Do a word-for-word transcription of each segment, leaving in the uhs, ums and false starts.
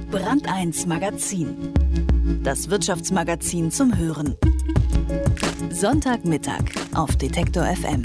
Brand eins Magazin. Das Wirtschaftsmagazin zum Hören. Sonntagmittag auf Detektor F M.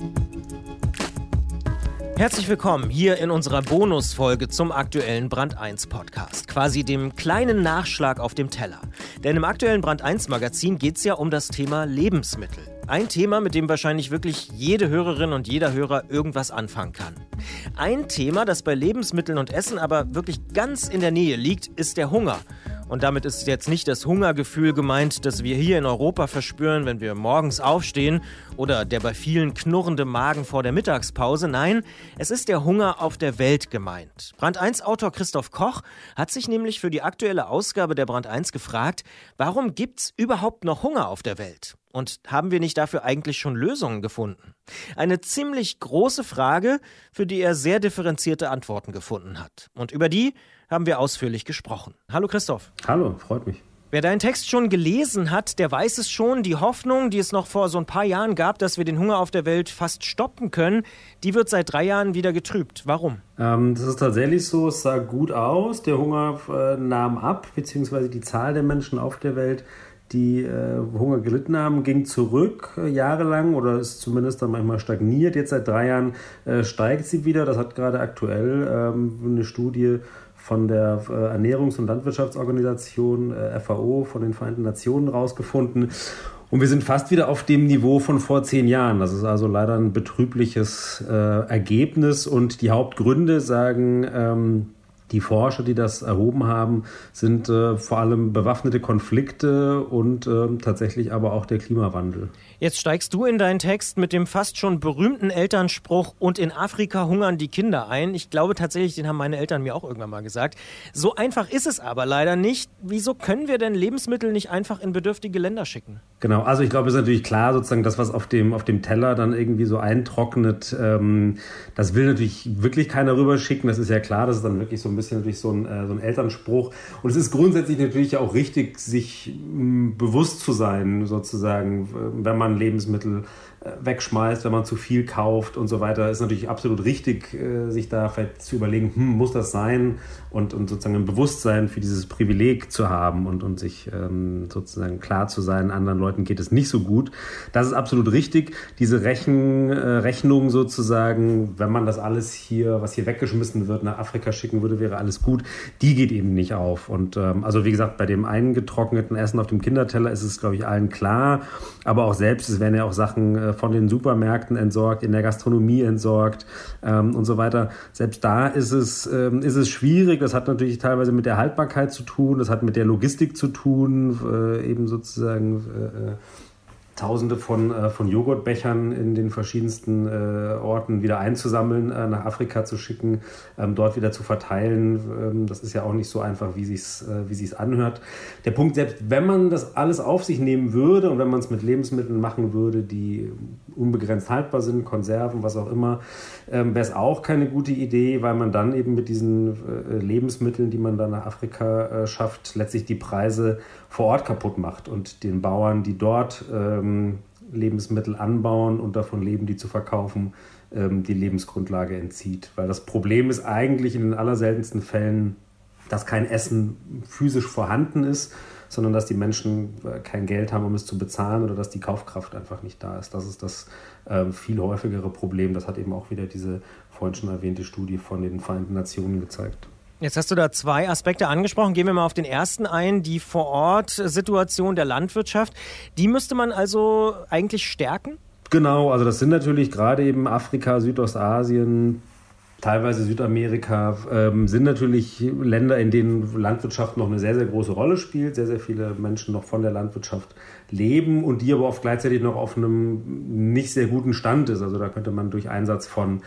Herzlich willkommen hier in unserer Bonusfolge zum aktuellen Brand eins Podcast, quasi dem kleinen Nachschlag auf dem Teller. Denn im aktuellen Brand eins Magazin geht es ja um das Thema Lebensmittel. Ein Thema, mit dem wahrscheinlich wirklich jede Hörerin und jeder Hörer irgendwas anfangen kann. Ein Thema, das bei Lebensmitteln und Essen aber wirklich ganz in der Nähe liegt, ist der Hunger. Und damit ist jetzt nicht das Hungergefühl gemeint, das wir hier in Europa verspüren, wenn wir morgens aufstehen, oder der bei vielen knurrende Magen vor der Mittagspause. Nein, es ist der Hunger auf der Welt gemeint. Brand eins Autor Christoph Koch hat sich nämlich für die aktuelle Ausgabe der Brand eins gefragt, warum gibt's überhaupt noch Hunger auf der Welt? Und haben wir nicht dafür eigentlich schon Lösungen gefunden? Eine ziemlich große Frage, für die er sehr differenzierte Antworten gefunden hat. Und über die haben wir ausführlich gesprochen. Hallo Christoph. Hallo, freut mich. Wer deinen Text schon gelesen hat, der weiß es schon. Die Hoffnung, die es noch vor so ein paar Jahren gab, dass wir den Hunger auf der Welt fast stoppen können, die wird seit drei Jahren wieder getrübt. Warum? Ähm, das ist tatsächlich so, es sah gut aus. Der Hunger äh, nahm ab, beziehungsweise die Zahl der Menschen auf der Welt, die äh, Hunger gelitten haben, ging zurück äh, jahrelang oder ist zumindest dann manchmal stagniert. Jetzt seit drei Jahren äh, steigt sie wieder. Das hat gerade aktuell ähm, eine Studie von der äh, Ernährungs- und Landwirtschaftsorganisation äh, F A O von den Vereinten Nationen rausgefunden. Und wir sind fast wieder auf dem Niveau von vor zehn Jahren. Das ist also leider ein betrübliches äh, Ergebnis. Und die Hauptgründe, sagen ähm, die Forscher, die das erhoben haben, sind äh, vor allem bewaffnete Konflikte und äh, tatsächlich aber auch der Klimawandel. Jetzt steigst du in deinen Text mit dem fast schon berühmten Elternspruch „Und in Afrika hungern die Kinder" ein. Ich glaube tatsächlich, den haben meine Eltern mir auch irgendwann mal gesagt. So einfach ist es aber leider nicht. Wieso können wir denn Lebensmittel nicht einfach in bedürftige Länder schicken? Genau, also ich glaube, es ist natürlich klar, sozusagen das, was auf dem, auf dem Teller dann irgendwie so eintrocknet, ähm, das will natürlich wirklich keiner rüberschicken. Das ist ja klar, das ist dann wirklich so ein bisschen natürlich so ein, äh, so ein Elternspruch. Und es ist grundsätzlich natürlich auch richtig, sich mh, bewusst zu sein, sozusagen, wenn man Lebensmittel äh, wegschmeißt, wenn man zu viel kauft und so weiter, ist natürlich absolut richtig, äh, sich da vielleicht zu überlegen, hm, muss das sein? Und, und sozusagen ein Bewusstsein für dieses Privileg zu haben und, und sich ähm, sozusagen klar zu sein, anderen Leuten geht es nicht so gut. Das ist absolut richtig. Diese Rechen, äh, Rechnung sozusagen, wenn man das alles hier, was hier weggeschmissen wird, nach Afrika schicken würde, wäre alles gut, die geht eben nicht auf. Und ähm, also wie gesagt, bei dem eingetrockneten Essen auf dem Kinderteller ist es, glaube ich, allen klar. Aber auch selbst, es werden ja auch Sachen äh, von den Supermärkten entsorgt, in der Gastronomie entsorgt ähm, und so weiter. Selbst da ist es, ähm, ist es schwierig. Das hat natürlich teilweise mit der Haltbarkeit zu tun, das hat mit der Logistik zu tun, äh, eben sozusagen äh, Tausende von, äh, von Joghurtbechern in den verschiedensten äh, Orten wieder einzusammeln, äh, nach Afrika zu schicken, ähm, dort wieder zu verteilen. Ähm, das ist ja auch nicht so einfach, wie sich's, äh, wie sich's anhört. Der Punkt, selbst wenn man das alles auf sich nehmen würde und wenn man es mit Lebensmitteln machen würde, die unbegrenzt haltbar sind, Konserven, was auch immer, ähm, wäre es auch keine gute Idee, weil man dann eben mit diesen äh, Lebensmitteln, die man dann nach Afrika äh, schafft, letztlich die Preise vor Ort kaputt macht und den Bauern, die dort ähm, Lebensmittel anbauen und davon leben, die zu verkaufen, ähm, die Lebensgrundlage entzieht. Weil das Problem ist eigentlich in den allerseltensten Fällen, dass kein Essen physisch vorhanden ist, sondern dass die Menschen äh, kein Geld haben, um es zu bezahlen oder dass die Kaufkraft einfach nicht da ist. Das ist das äh, viel häufigere Problem. Das hat eben auch wieder diese vorhin schon erwähnte Studie von den Vereinten Nationen gezeigt. Jetzt hast du da zwei Aspekte angesprochen. Gehen wir mal auf den ersten ein, die Vor-Ort-Situation der Landwirtschaft. Die müsste man also eigentlich stärken? Genau, also das sind natürlich gerade eben Afrika, Südostasien, teilweise Südamerika, ähm, sind natürlich Länder, in denen Landwirtschaft noch eine sehr, sehr große Rolle spielt. Sehr, sehr viele Menschen noch von der Landwirtschaft leben und die aber oft gleichzeitig noch auf einem nicht sehr guten Stand ist. Also da könnte man durch Einsatz von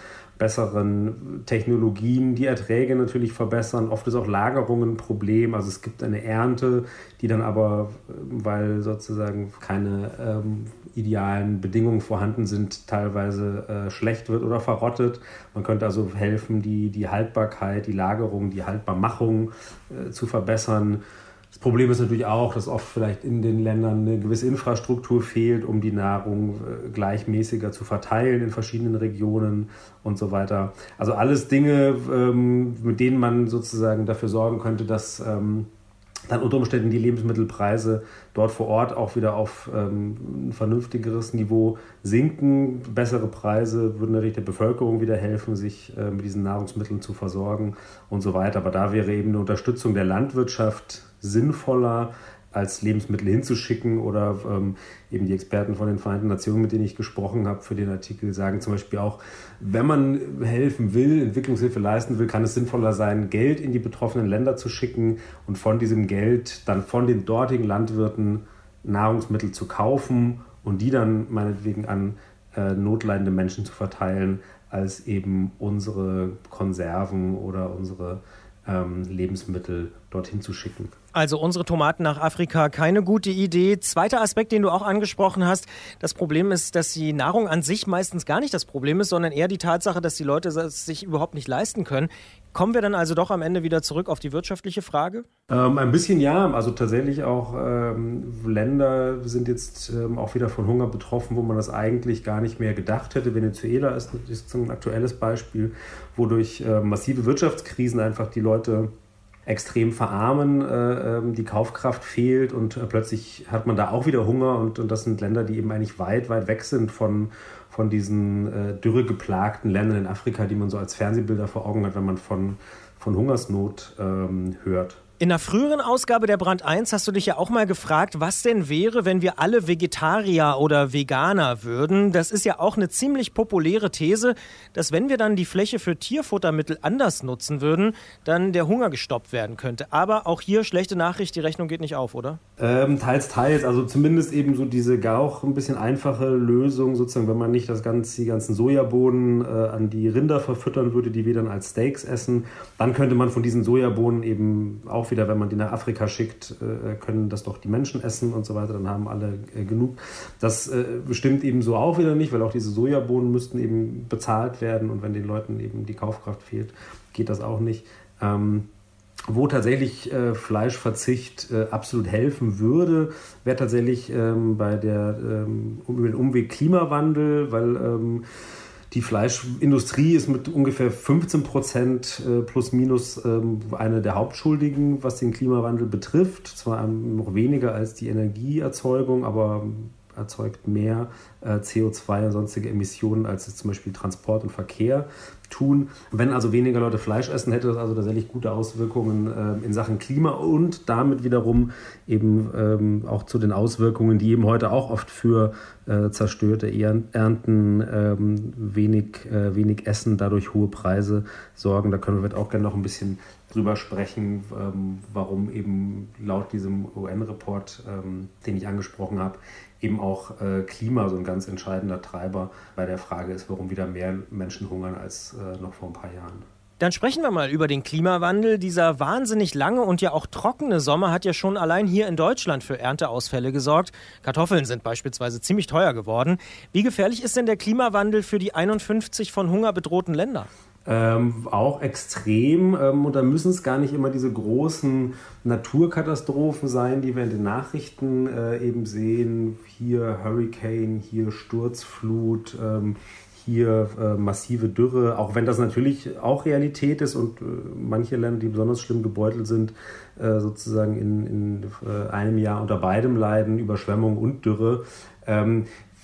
besseren Technologien die Erträge natürlich verbessern. Oft ist auch Lagerung ein Problem. Also es gibt eine Ernte, die dann aber, weil sozusagen keine ähm, idealen Bedingungen vorhanden sind, teilweise äh, schlecht wird oder verrottet. Man könnte also helfen, die, die Haltbarkeit, die Lagerung, die Haltbarmachung äh, zu verbessern. Das Problem ist natürlich auch, dass oft vielleicht in den Ländern eine gewisse Infrastruktur fehlt, um die Nahrung gleichmäßiger zu verteilen in verschiedenen Regionen und so weiter. Also alles Dinge, mit denen man sozusagen dafür sorgen könnte, dass dann unter Umständen die Lebensmittelpreise dort vor Ort auch wieder auf ein vernünftigeres Niveau sinken. Bessere Preise würden natürlich der Bevölkerung wieder helfen, sich mit diesen Nahrungsmitteln zu versorgen und so weiter. Aber da wäre eben eine Unterstützung der Landwirtschaft sinnvoller, als Lebensmittel hinzuschicken oder ähm, eben die Experten von den Vereinten Nationen, mit denen ich gesprochen habe für den Artikel, sagen zum Beispiel auch, wenn man helfen will, Entwicklungshilfe leisten will, kann es sinnvoller sein, Geld in die betroffenen Länder zu schicken und von diesem Geld dann von den dortigen Landwirten Nahrungsmittel zu kaufen und die dann meinetwegen an äh, notleidende Menschen zu verteilen, als eben unsere Konserven oder unsere ähm, Lebensmittel dorthin zu schicken. Also unsere Tomaten nach Afrika, keine gute Idee. Zweiter Aspekt, den du auch angesprochen hast, das Problem ist, dass die Nahrung an sich meistens gar nicht das Problem ist, sondern eher die Tatsache, dass die Leute es sich überhaupt nicht leisten können. Kommen wir dann also doch am Ende wieder zurück auf die wirtschaftliche Frage? Ähm, ein bisschen ja, also tatsächlich auch ähm, Länder sind jetzt ähm, auch wieder von Hunger betroffen, wo man das eigentlich gar nicht mehr gedacht hätte. Venezuela ist, ist ein aktuelles Beispiel, wo durch äh, massive Wirtschaftskrisen einfach die Leute extrem verarmen, äh, die Kaufkraft fehlt und äh, plötzlich hat man da auch wieder Hunger und, und das sind Länder, die eben eigentlich weit, weit weg sind von, von diesen äh, dürregeplagten Ländern in Afrika, die man so als Fernsehbilder vor Augen hat, wenn man von, von Hungersnot ähm, hört. In einer früheren Ausgabe der Brand eins hast du dich ja auch mal gefragt, was denn wäre, wenn wir alle Vegetarier oder Veganer würden. Das ist ja auch eine ziemlich populäre These, dass wenn wir dann die Fläche für Tierfuttermittel anders nutzen würden, dann der Hunger gestoppt werden könnte. Aber auch hier schlechte Nachricht, die Rechnung geht nicht auf, oder? Ähm, teils, teils. Also zumindest eben so diese gar auch ein bisschen einfache Lösung, sozusagen, wenn man nicht das ganze, die ganzen Sojabohnen äh, an die Rinder verfüttern würde, die wir dann als Steaks essen, dann könnte man von diesen Sojabohnen eben auch wieder, wenn man die nach Afrika schickt, können das doch die Menschen essen und so weiter, dann haben alle genug. Das stimmt eben so auch wieder nicht, weil auch diese Sojabohnen müssten eben bezahlt werden und wenn den Leuten eben die Kaufkraft fehlt, geht das auch nicht. Ähm, wo tatsächlich äh, Fleischverzicht äh, absolut helfen würde, wäre tatsächlich ähm, bei der ähm, um, über den Umweg Klimawandel, weil ähm, die Fleischindustrie ist mit ungefähr fünfzehn Prozent äh, plus minus ähm, eine der Hauptschuldigen, was den Klimawandel betrifft. Zwar noch weniger als die Energieerzeugung, aber erzeugt mehr äh, C O zwei und sonstige Emissionen, als es zum Beispiel Transport und Verkehr tun. Wenn also weniger Leute Fleisch essen, hätte das also tatsächlich gute Auswirkungen äh, in Sachen Klima und damit wiederum eben ähm, auch zu den Auswirkungen, die eben heute auch oft für äh, zerstörte Ernten, ähm, wenig, äh, wenig Essen, dadurch hohe Preise sorgen. Da können wir auch gerne noch ein bisschen drüber sprechen, ähm, warum eben laut diesem U N-Report, ähm, den ich angesprochen habe, eben auch äh, Klima so ein ganz entscheidender Treiber bei der Frage ist, warum wieder mehr Menschen hungern als äh, noch vor ein paar Jahren. Dann sprechen wir mal über den Klimawandel. Dieser wahnsinnig lange und ja auch trockene Sommer hat ja schon allein hier in Deutschland für Ernteausfälle gesorgt. Kartoffeln sind beispielsweise ziemlich teuer geworden. Wie gefährlich ist denn der Klimawandel für die einundfünfzig von Hunger bedrohten Länder? Ähm, auch extrem ähm, und da müssen es gar nicht immer diese großen Naturkatastrophen sein, die wir in den Nachrichten äh, eben sehen. Hier Hurricane, hier Sturzflut, ähm, hier äh, massive Dürre, auch wenn das natürlich auch Realität ist und äh, manche Länder, die besonders schlimm gebeutelt sind, äh, sozusagen in, in äh, einem Jahr unter beidem leiden, Überschwemmung und Dürre. Ähm,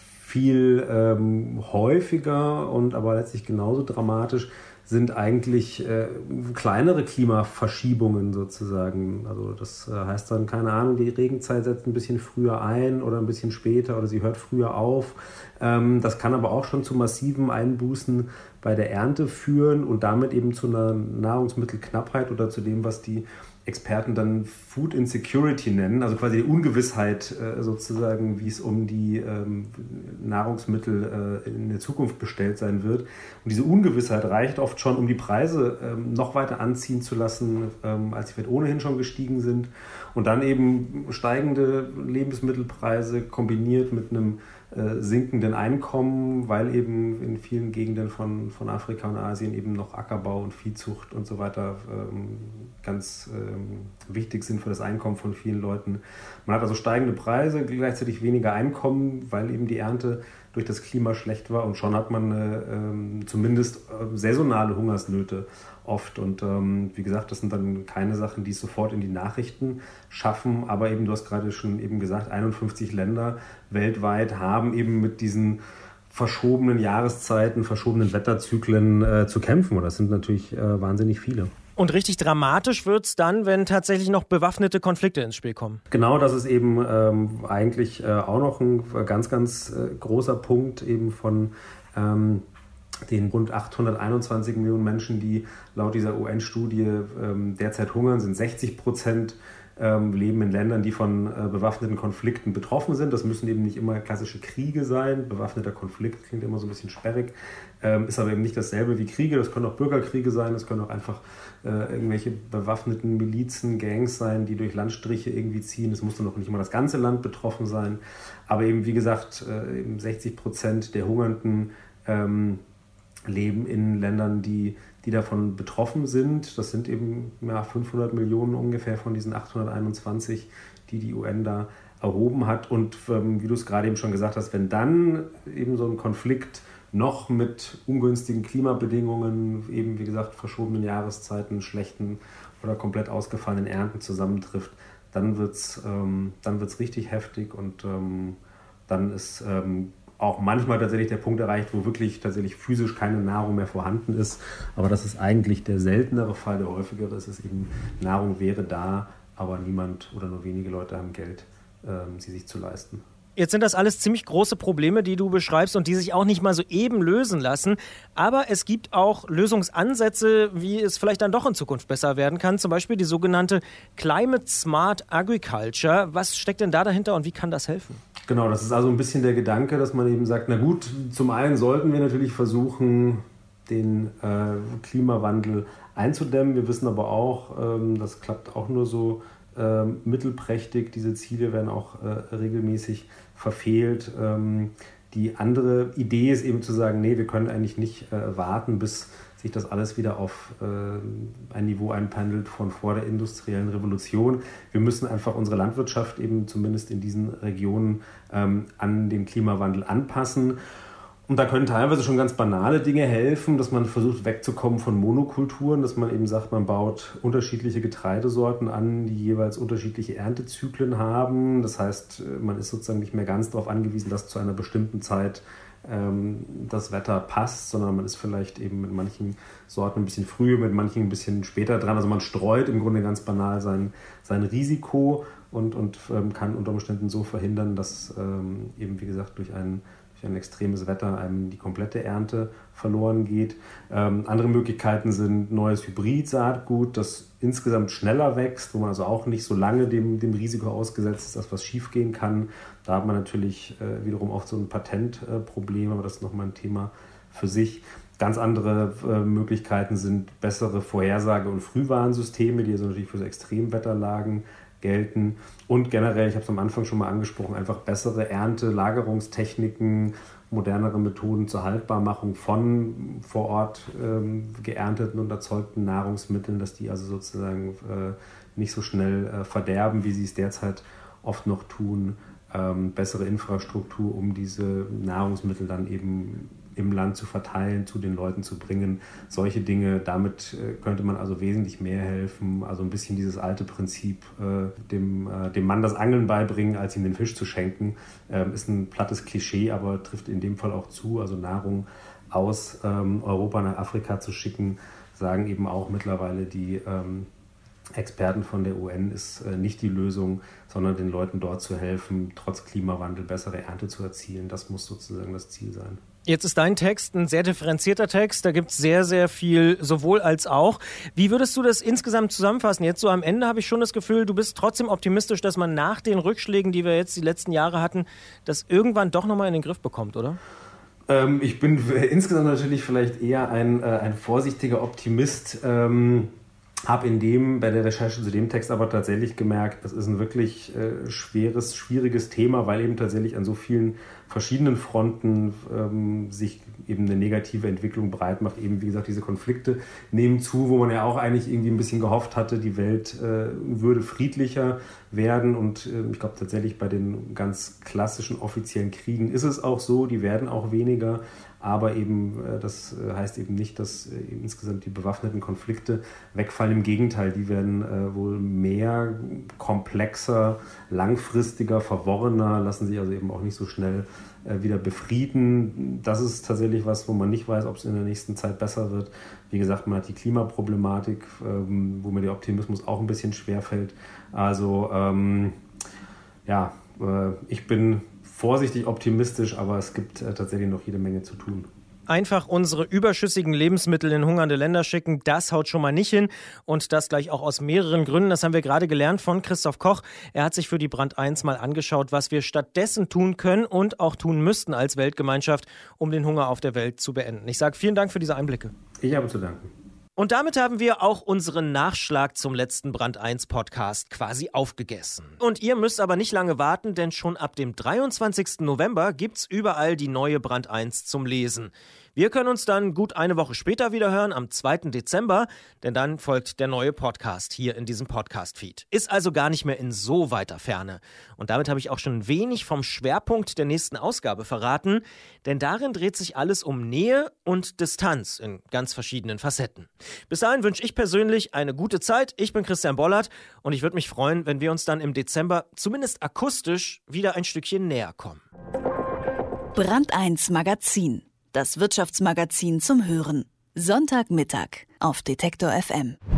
viel ähm, häufiger und aber letztlich genauso dramatisch sind eigentlich äh, kleinere Klimaverschiebungen sozusagen. Also das äh, heißt dann, keine Ahnung, die Regenzeit setzt ein bisschen früher ein oder ein bisschen später oder sie hört früher auf. Ähm, das kann aber auch schon zu massiven Einbußen bei der Ernte führen und damit eben zu einer Nahrungsmittelknappheit oder zu dem, was die Experten dann Food Insecurity nennen, also quasi die Ungewissheit äh, sozusagen, wie es um die ähm, Nahrungsmittel äh, in der Zukunft bestellt sein wird. Und diese Ungewissheit reicht oft schon, um die Preise ähm, noch weiter anziehen zu lassen, ähm, als sie vielleicht ohnehin schon gestiegen sind. Und dann eben steigende Lebensmittelpreise kombiniert mit einem äh, sinkenden Einkommen, weil eben in vielen Gegenden von, von Afrika und Asien eben noch Ackerbau und Viehzucht und so weiter ähm, ganz ähm, wichtig sind für das Einkommen von vielen Leuten. Man hat also steigende Preise, gleichzeitig weniger Einkommen, weil eben die Ernte durch das Klima schlecht war, und schon hat man äh, ähm, zumindest äh, saisonale Hungersnöte oft. Und ähm, wie gesagt, das sind dann keine Sachen, die es sofort in die Nachrichten schaffen, aber eben, du hast gerade schon eben gesagt, einundfünfzig Länder weltweit haben eben mit diesen verschobenen Jahreszeiten, verschobenen Wetterzyklen äh, zu kämpfen. Und das sind natürlich äh, wahnsinnig viele. Und richtig dramatisch wird es dann, wenn tatsächlich noch bewaffnete Konflikte ins Spiel kommen. Genau, das ist eben ähm, eigentlich äh, auch noch ein ganz, ganz äh, großer Punkt eben von ähm, den rund achthunderteinundzwanzig Millionen Menschen, die laut dieser U N-Studie ähm, derzeit hungern, sind sechzig Prozent ähm, leben in Ländern, die von äh, bewaffneten Konflikten betroffen sind. Das müssen eben nicht immer klassische Kriege sein. Bewaffneter Konflikt klingt immer so ein bisschen sperrig, ähm, ist aber eben nicht dasselbe wie Kriege. Das können auch Bürgerkriege sein, das können auch einfach äh, irgendwelche bewaffneten Milizen, Gangs sein, die durch Landstriche irgendwie ziehen. Es muss dann auch nicht immer das ganze Land betroffen sein. Aber eben, wie gesagt, äh, eben sechzig Prozent der Hungernden ähm, leben in Ländern, die, die davon betroffen sind. Das sind eben ja, fünfhundert Millionen ungefähr von diesen achthunderteinundzwanzig, die die U N da erhoben hat. Und ähm, wie du es gerade eben schon gesagt hast, wenn dann eben so ein Konflikt noch mit ungünstigen Klimabedingungen, eben wie gesagt verschobenen Jahreszeiten, schlechten oder komplett ausgefallenen Ernten zusammentrifft, dann wird es ähm, dann wird's richtig heftig, und ähm, dann ist ähm, auch manchmal tatsächlich der Punkt erreicht, wo wirklich tatsächlich physisch keine Nahrung mehr vorhanden ist. Aber das ist eigentlich der seltenere Fall. Der häufigere ist es eben, Nahrung wäre da, aber niemand oder nur wenige Leute haben Geld, ähm, sie sich zu leisten. Jetzt sind das alles ziemlich große Probleme, die du beschreibst und die sich auch nicht mal so eben lösen lassen. Aber es gibt auch Lösungsansätze, wie es vielleicht dann doch in Zukunft besser werden kann. Zum Beispiel die sogenannte Climate Smart Agriculture. Was steckt denn da dahinter und wie kann das helfen? Genau, das ist also ein bisschen der Gedanke, dass man eben sagt, na gut, zum einen sollten wir natürlich versuchen, den äh, Klimawandel einzudämmen. Wir wissen aber auch, ähm, das klappt auch nur so äh, mittelprächtig. Diese Ziele werden auch äh, regelmäßig verfehlt. Ähm, die andere Idee ist eben zu sagen, nee, wir können eigentlich nicht äh, warten, bis sich das alles wieder auf äh, ein Niveau einpendelt von vor der industriellen Revolution. Wir müssen einfach unsere Landwirtschaft eben zumindest in diesen Regionen ähm, an den Klimawandel anpassen. Und da können teilweise schon ganz banale Dinge helfen, dass man versucht wegzukommen von Monokulturen, dass man eben sagt, man baut unterschiedliche Getreidesorten an, die jeweils unterschiedliche Erntezyklen haben. Das heißt, man ist sozusagen nicht mehr ganz darauf angewiesen, dass zu einer bestimmten Zeit ähm, das Wetter passt, sondern man ist vielleicht eben mit manchen Sorten ein bisschen früher, mit manchen ein bisschen später dran. Also man streut im Grunde ganz banal sein, sein Risiko und, und ähm, kann unter Umständen so verhindern, dass ähm, eben, wie gesagt, durch einen ein extremes Wetter einem die komplette Ernte verloren geht. Ähm, andere Möglichkeiten sind neues Hybrid-Saatgut, das insgesamt schneller wächst, wo man also auch nicht so lange dem, dem Risiko ausgesetzt ist, dass was schiefgehen kann. Da hat man natürlich äh, wiederum oft so ein Patentproblem, äh, aber das ist nochmal ein Thema für sich. Ganz andere äh, Möglichkeiten sind bessere Vorhersage- und Frühwarnsysteme, die also natürlich für so Extremwetterlagen gelten. Und generell, ich habe es am Anfang schon mal angesprochen, einfach bessere Ernte, Lagerungstechniken, modernere Methoden zur Haltbarmachung von vor Ort ähm, geernteten und erzeugten Nahrungsmitteln, dass die also sozusagen äh, nicht so schnell äh, verderben, wie sie es derzeit oft noch tun. Ähm, bessere Infrastruktur, um diese Nahrungsmittel dann eben im Land zu verteilen, zu den Leuten zu bringen. Solche Dinge, damit äh, könnte man also wesentlich mehr helfen. Also ein bisschen dieses alte Prinzip, äh, dem, äh, dem Mann das Angeln beibringen, als ihm den Fisch zu schenken, äh, ist ein plattes Klischee, aber trifft in dem Fall auch zu. Also Nahrung aus ähm, Europa nach Afrika zu schicken, sagen eben auch mittlerweile die ähm, Experten von der U N, ist äh, nicht die Lösung, sondern den Leuten dort zu helfen, trotz Klimawandel bessere Ernte zu erzielen. Das muss sozusagen das Ziel sein. Jetzt ist dein Text ein sehr differenzierter Text, da gibt es sehr, sehr viel sowohl als auch. Wie würdest du das insgesamt zusammenfassen? Jetzt so am Ende habe ich schon das Gefühl, du bist trotzdem optimistisch, dass man nach den Rückschlägen, die wir jetzt die letzten Jahre hatten, das irgendwann doch nochmal in den Griff bekommt, oder? Ähm, ich bin insgesamt natürlich vielleicht eher ein, äh, ein vorsichtiger Optimist. Ähm Habe in dem, bei der Recherche zu dem Text aber tatsächlich gemerkt, das ist ein wirklich äh, schweres, schwieriges Thema, weil eben tatsächlich an so vielen verschiedenen Fronten ähm, sich eben eine negative Entwicklung breit macht. Eben, wie gesagt, diese Konflikte nehmen zu, wo man ja auch eigentlich irgendwie ein bisschen gehofft hatte, die Welt äh, würde friedlicher werden. Und äh, ich glaube tatsächlich bei den ganz klassischen offiziellen Kriegen ist es auch so, die werden auch weniger. Aber eben, äh, das heißt eben nicht, dass äh, insgesamt die bewaffneten Konflikte wegfallen. Im Gegenteil, die werden äh, wohl mehr, komplexer, langfristiger, verworrener, lassen sich also eben auch nicht so schnell äh, wieder befrieden. Das ist tatsächlich was, wo man nicht weiß, ob es in der nächsten Zeit besser wird. Wie gesagt, man hat die Klimaproblematik, ähm, wo mir der Optimismus auch ein bisschen schwerfällt. Also ähm, ja, äh, ich bin vorsichtig optimistisch, aber es gibt äh, tatsächlich noch jede Menge zu tun. Einfach unsere überschüssigen Lebensmittel in hungernde Länder schicken, das haut schon mal nicht hin. Und das gleich auch aus mehreren Gründen. Das haben wir gerade gelernt von Christoph Koch. Er hat sich für die Brand eins mal angeschaut, was wir stattdessen tun können und auch tun müssten als Weltgemeinschaft, um den Hunger auf der Welt zu beenden. Ich sage vielen Dank für diese Einblicke. Ich habe zu danken. Und damit haben wir auch unseren Nachschlag zum letzten Brand eins Podcast quasi aufgegessen. Und ihr müsst aber nicht lange warten, denn schon ab dem dreiundzwanzigsten November gibt's überall die neue Brand eins zum Lesen. Wir können uns dann gut eine Woche später wieder hören, am zweiten Dezember, denn dann folgt der neue Podcast hier in diesem Podcast-Feed. Ist also gar nicht mehr in so weiter Ferne. Und damit habe ich auch schon wenig vom Schwerpunkt der nächsten Ausgabe verraten, denn darin dreht sich alles um Nähe und Distanz in ganz verschiedenen Facetten. Bis dahin wünsche ich persönlich eine gute Zeit. Ich bin Christian Bollert und ich würde mich freuen, wenn wir uns dann im Dezember zumindest akustisch wieder ein Stückchen näher kommen. Brand eins Magazin. Das Wirtschaftsmagazin zum Hören. Sonntagmittag auf Detektor F M.